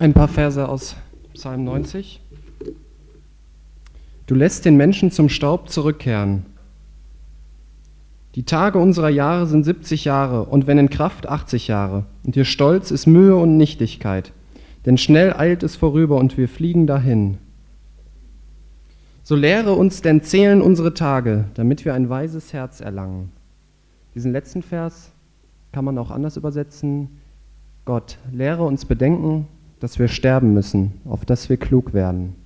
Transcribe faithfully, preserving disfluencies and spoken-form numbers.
Ein paar Verse aus Psalm neunzig. Du lässt den Menschen zum Staub zurückkehren. Die Tage unserer Jahre sind siebzig Jahre und wenn in Kraft achtzig Jahre. Und ihr Stolz ist Mühe und Nichtigkeit, denn schnell eilt es vorüber und wir fliegen dahin. So lehre uns denn zählen unsere Tage, damit wir ein weises Herz erlangen. Diesen letzten Vers kann man auch anders übersetzen. Gott, lehre uns bedenken, dass wir sterben müssen, auf dass wir klug werden.